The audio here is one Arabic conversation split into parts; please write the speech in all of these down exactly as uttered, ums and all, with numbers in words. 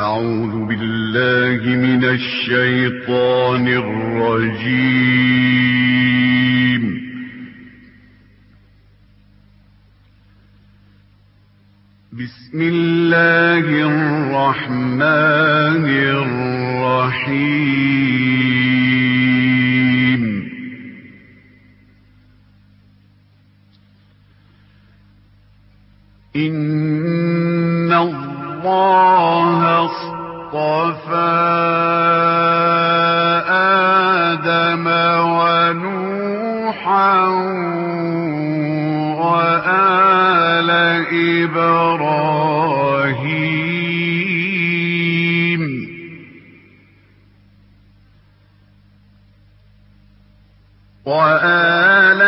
أعوذ بالله من الشيطان الرجيم. بسم الله الرحمن الرحيم. إن الله اصطفى آدم ونوحا وآل إبراهيم وآل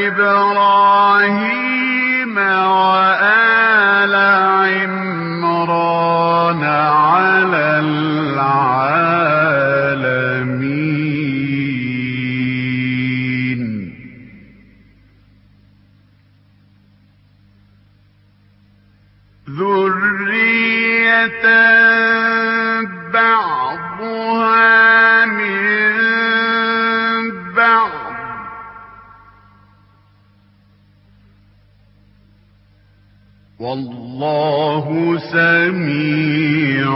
إبراهيم وآل عمران على العالمين. ذرية بعضها من بعض والله سميع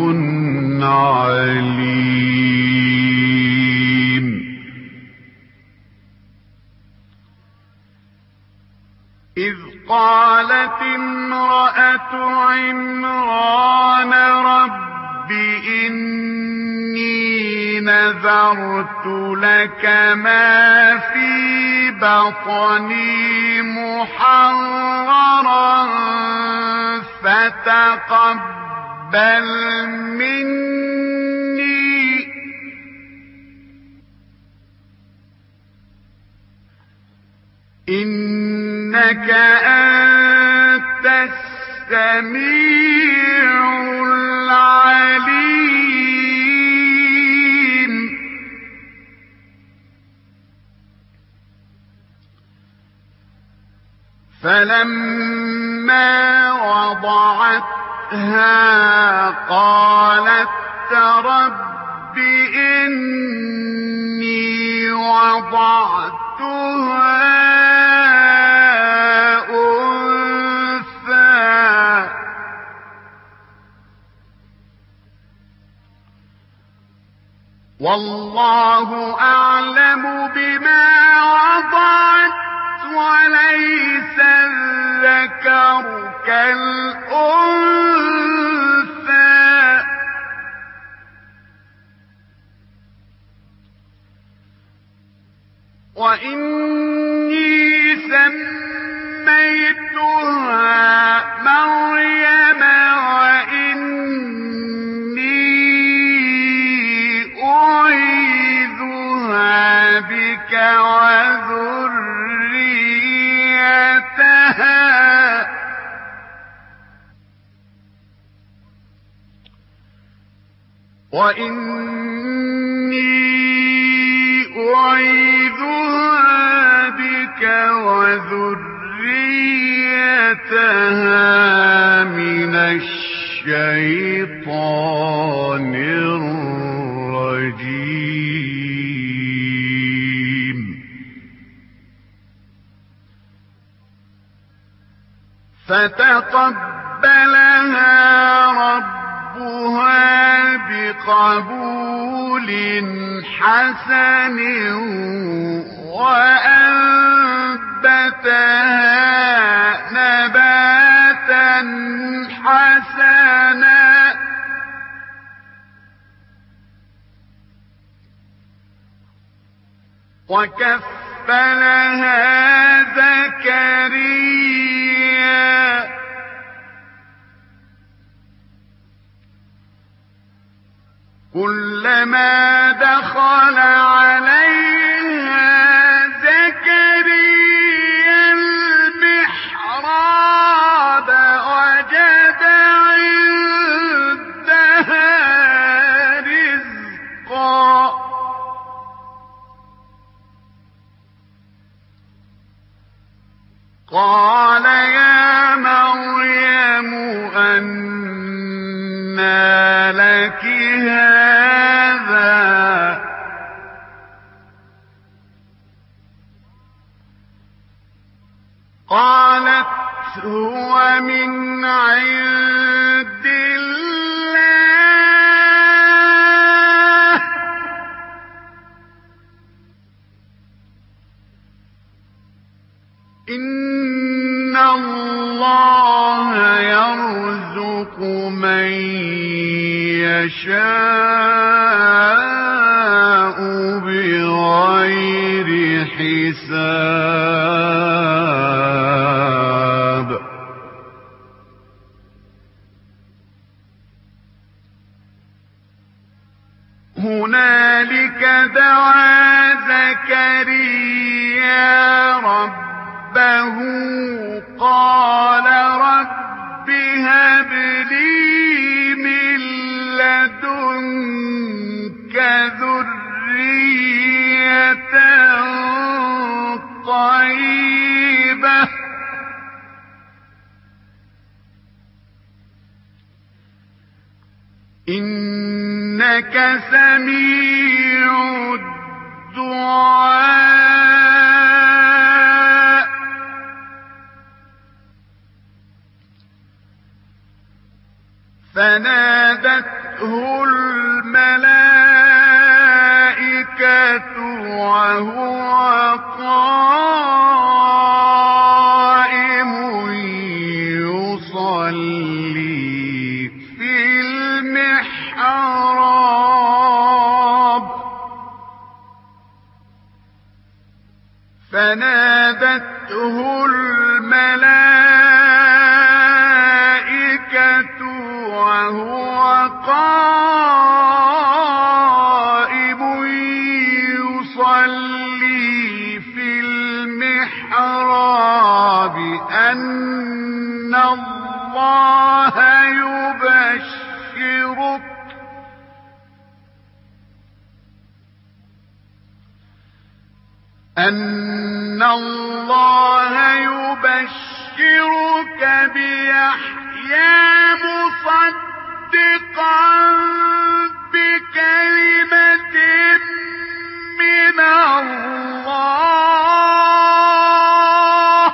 عليم. إذ قالت امرأة عمران رب إني نذرت لك ما في بطني محررا فتقبل مني إنك أنت السميع العليم. فلما وضعتها قالت رب إني وضعتها أنثى والله أعلم بما وضعت وليس الذكر كالأنثى وإني سميتها مريم وإني أعيذها بك وذريتها وإني أعيذها بك وذريتها من الشيطان الرجيم. فتقبلها ربها بقبول حسن وأنبتها نباتا حسنا وكفلها زكريا كلما دخل عليها زكريا المحراب وجد عندها رزقا قال يا مريم أن لك هذا قالت هو من عند الله إن الله يرزق من يشاء بغير حساب هنالك دعا زكريا ربه قال رب هب لي من لدنك ذرية طيبة إنك سميع الدعاء فنادته الملائكة وهو قائم يصلي في المحراب فنادته الملائكة وهو قائم يصلي في المحراب أن الله يبشرك أن الله يبشرك بيحيى مصدقا بكلمة من الله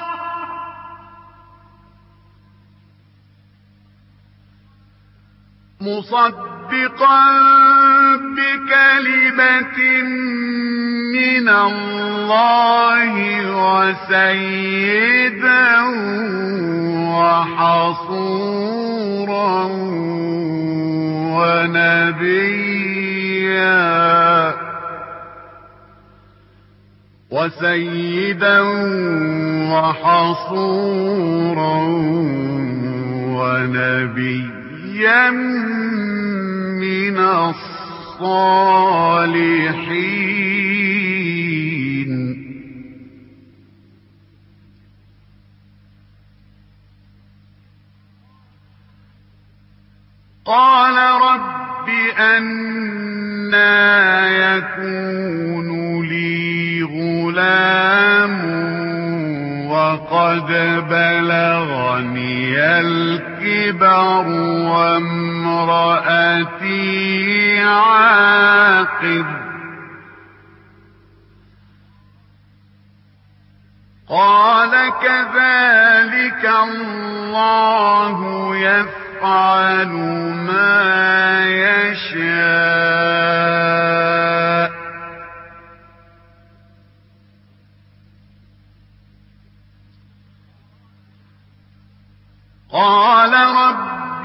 مصدقا بكلمة من الله وسيدا وحصورا ونبيا وسيدا وحصورا ونبيا من الصالحين قال رب أنى يكون لي غلام وقد بلغني الكبر وامرأتي عاقر قال كذلك الله يفعل ما يشاء قال رب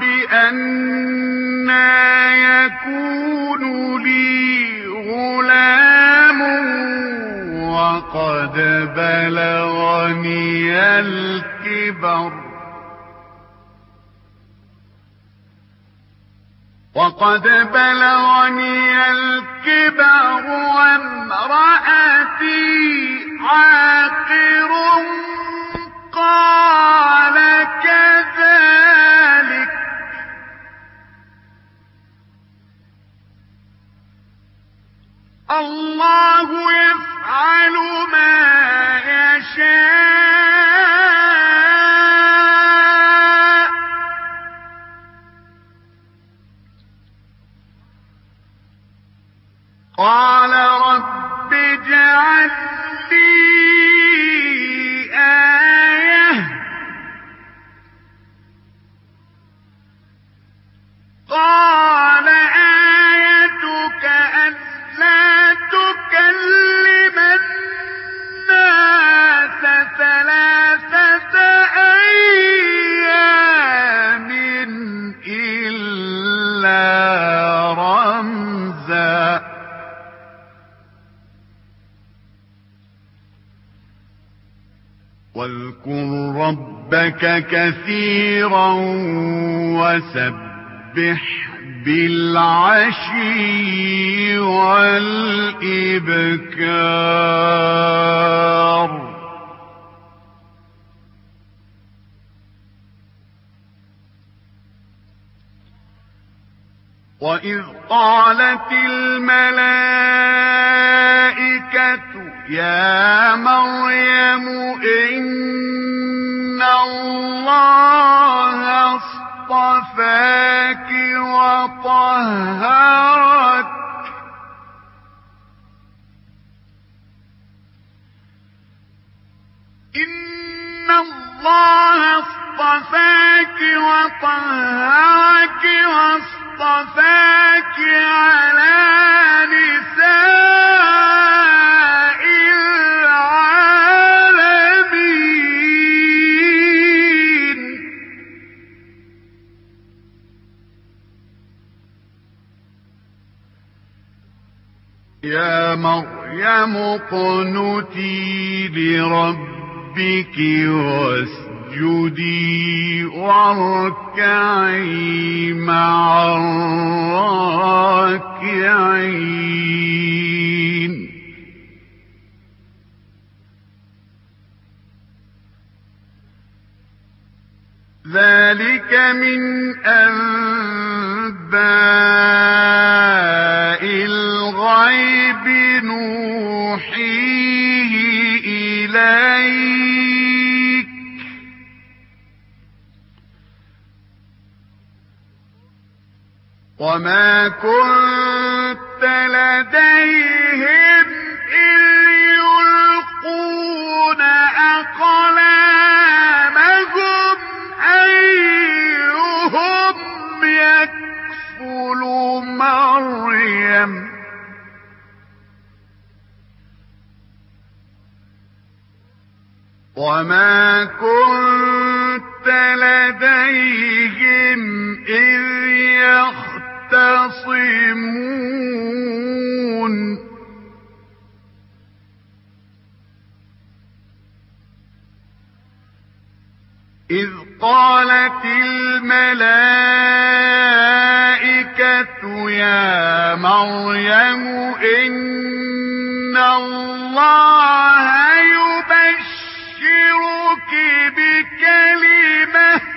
أنى يكون لي غلام وقد بلغني الكبر وقد بلغني الكبر وامرأتي عاقر قال كذلك الله يفعل ما يشاء قال رب اجعل لي آية قال آيتك ألا تكلم الناس ثلاثة أيام إلا رمزا واذكر ربك كثيرا وسبح بالعشي والإبكار وإذ قالت الملائكة يا مريم إن الله اصطفاك وطهرك إن الله اصطفاك وطهرك واصطفاك على نساء العالمين يا مريم اقنتي لربك واسجدي واركعي مع الراكعين ذلك من أنباء الغيب نوحيه إليك وما كنت لديهم إذ يلقون أقلامهم أيهم يكفل مريم وما كنت لديهم إذ يختصمون إذ قالت الملائكة يا مريم إن الله يبشرك بكلمة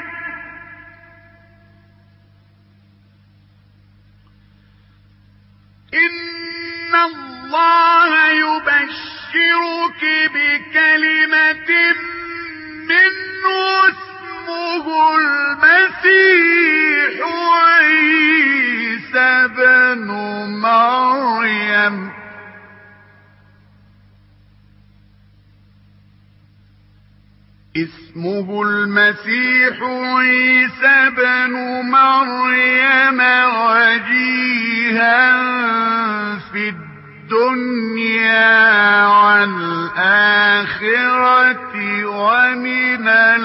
إن الله يبشرك بكلمة منه اسمه المسيح عيسى ابن مريم اسمه المسيح عيسى ابن مريم وجيها في الدنيا والآخرة ومن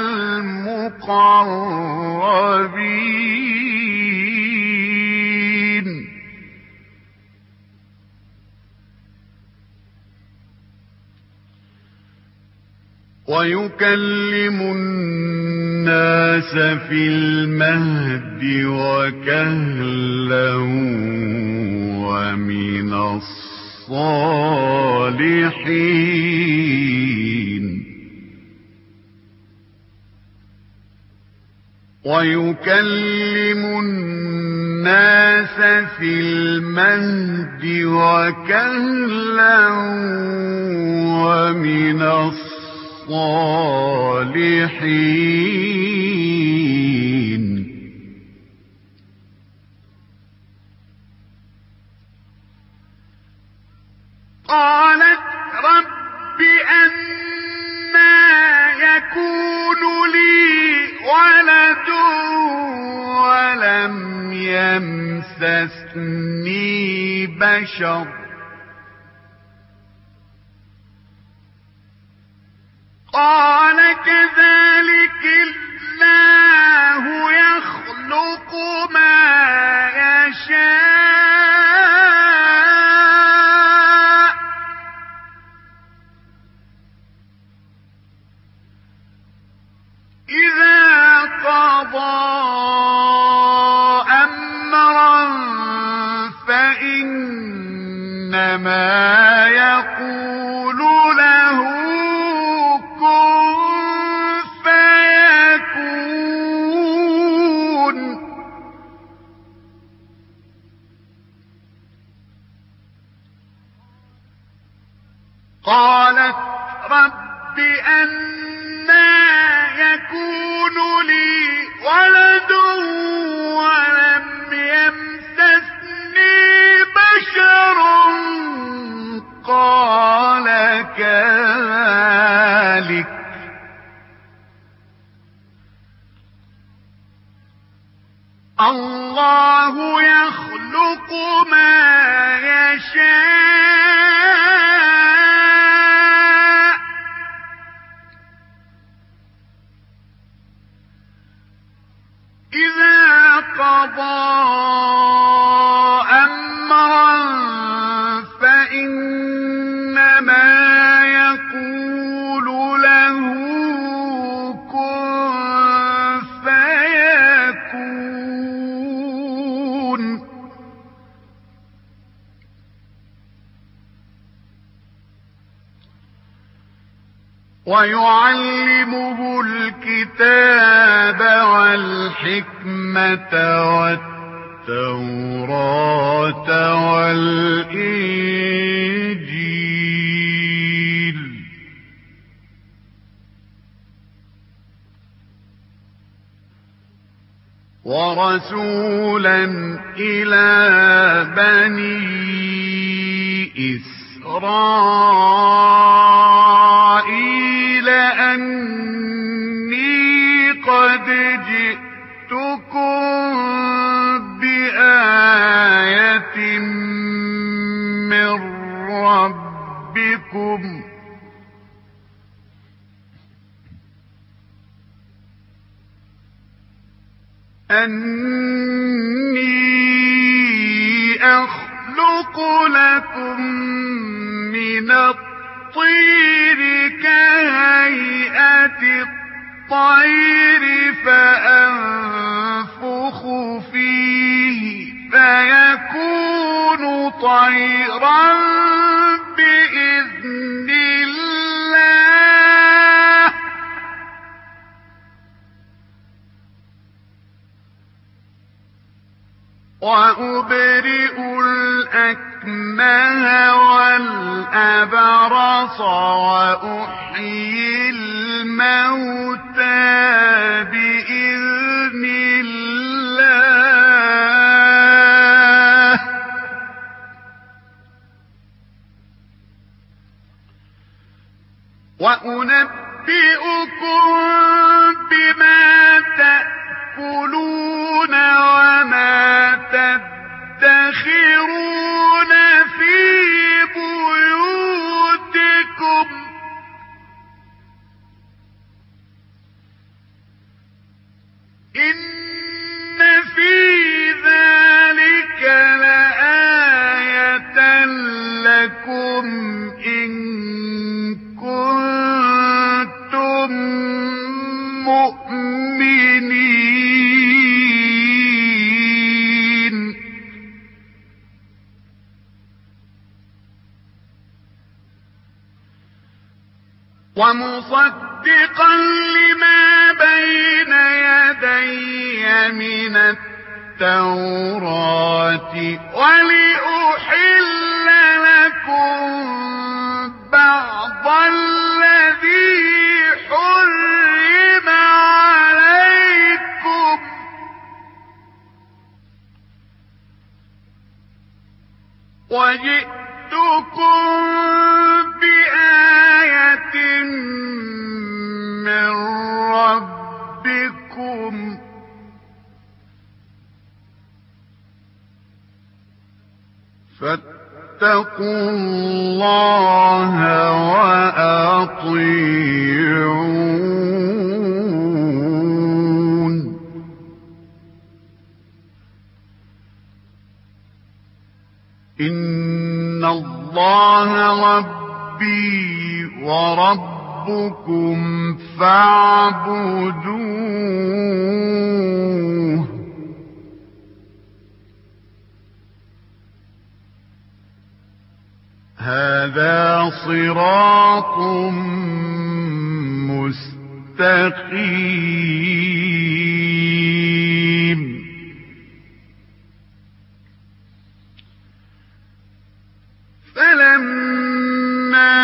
المقربين ويكلم الناس في المهد وكهلا ومن الصالحين ويكلم الناس في المهد وكهلا ومن الصالحين قالت رب أنى يكون لي ولد ولم يمسسني بشر قال كذلك الله يخلق ما يشاء إذا قضى أمرا فإنما يقول له قالت رب أنى يكون لي ولد ولم يمسسني بشر قال كذلك الله يخلق ما يشاء إذا قضى أمرا فإنما يقول له كن فيكون ويعلمه الكتاب والحكمة والتوراة والإنجيل ورسولا إلى بني إسرائيل أني قد جئتكم بآية من ربكم أني أخلق لكم من الطين كهيئة الطير فأنفخ فيه فيكون طيرا بإذن الله وأبرئ الأكمه والأبرص وأحيي الموتى بإذن الله وأنبئكم بما تأكلون وما تدخرون في بيوتكم إن في ذلك لآية لكم إن كنتم مؤمنين ومصدقا لما بين يدي من التوراة ولأحل لكم بعض الذي حرم عليكم وجئتكم بآية من ربكم فاتقوا الله وأطيعون إن الله ربي وربكم فاعبدوه هذا صراط مستقيم فلما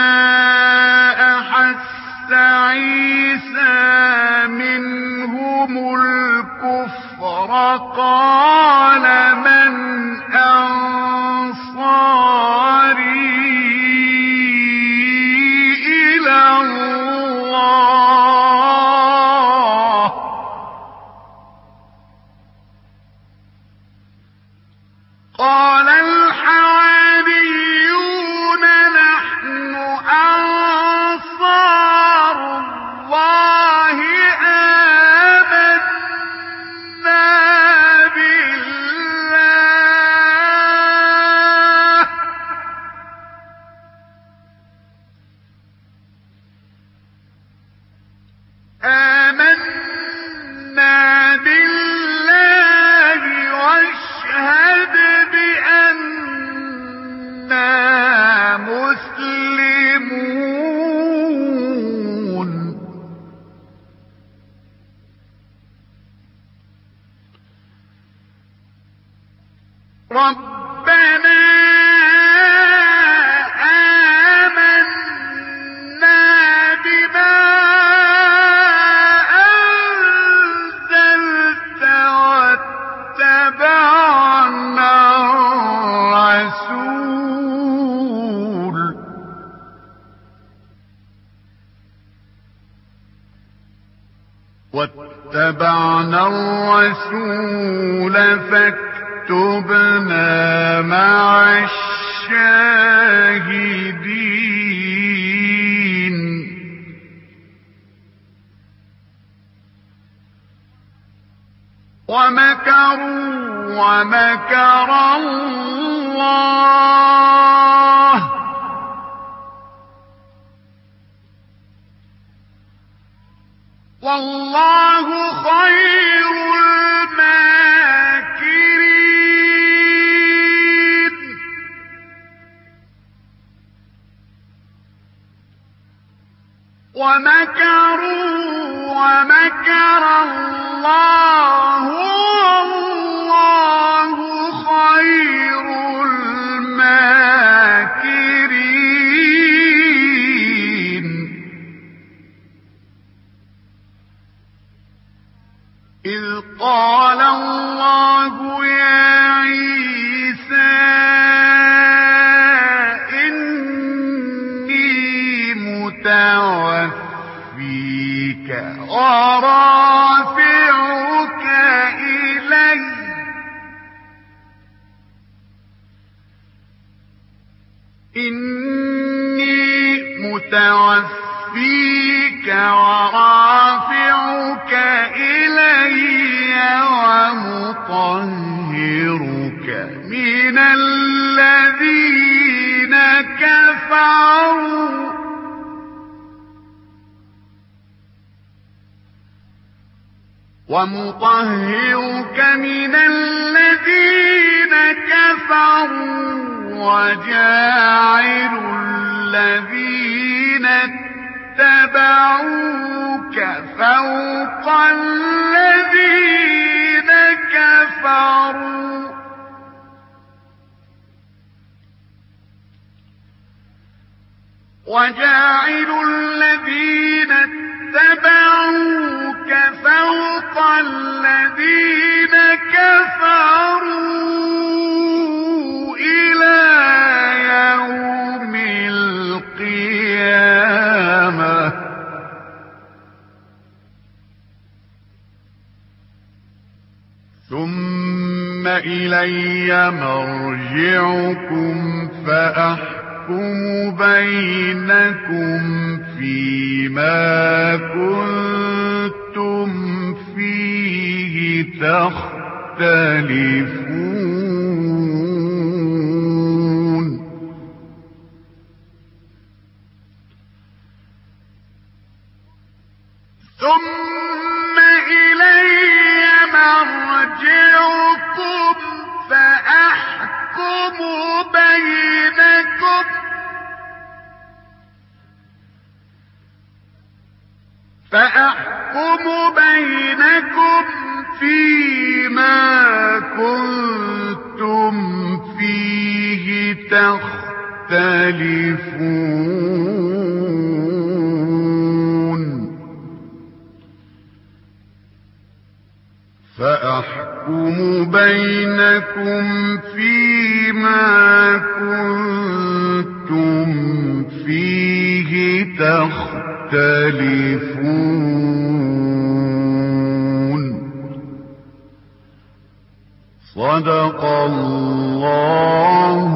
أحس عيسى منهم الكفر قال من أنصاري إلى الله قال الحواريون نحن أنصار الله آمنا بالله آمنا بالله واشهد بأننا مسلمون ربنا آمنا بما أنزلت واتبعنا الرسول واتبعنا الرسول فاكتبنا مع الشاهدين ومكروا ومكر الله والله خير الماكرين ومكروا ومكر الله والله خير الماكرين إذ قال الله يا عيسى إني متوفيك ورافعك إلي إني متوفيك ورافعك إلي ومطهرك من الذين كفروا ومطهرك من الذين كفروا وجاعل الذين اتبعوك فوق الذين كفروا وجاعل الذين اتبعوك فوق الذين كفروا إلى يوم إلي مرجعكم فأحكم بينكم فيما كنتم فيه تختلفون ثم إلي مرجعكم فأحكم بينكم فأحكم بينكم فيما كنتم فيه تختلفون فأحكم بينكم فيما كنتم فيه تختلفون صدق الله